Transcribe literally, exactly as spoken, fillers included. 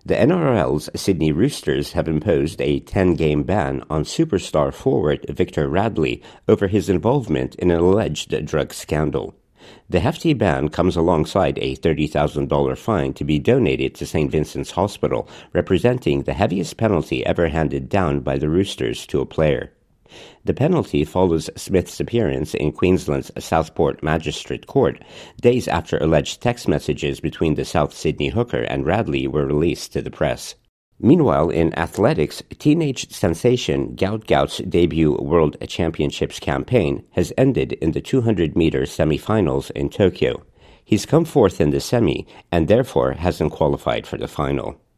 The N R L's Sydney Roosters have imposed a ten-game ban on superstar forward Victor Radley over his involvement in an alleged drug scandal. The hefty ban comes alongside a thirty thousand dollars fine to be donated to Saint Vincent's Hospital, representing the heaviest penalty ever handed down by the Roosters to a player. The penalty follows Smith's appearance in Queensland's Southport Magistrate Court, days after alleged text messages between the South Sydney hooker and Radley were released to the press. Meanwhile, in athletics, teenage sensation Gout Gout's debut World Championships campaign has ended in the two hundred meter semifinals in Tokyo. He's come fourth in the semi and therefore hasn't qualified for the final.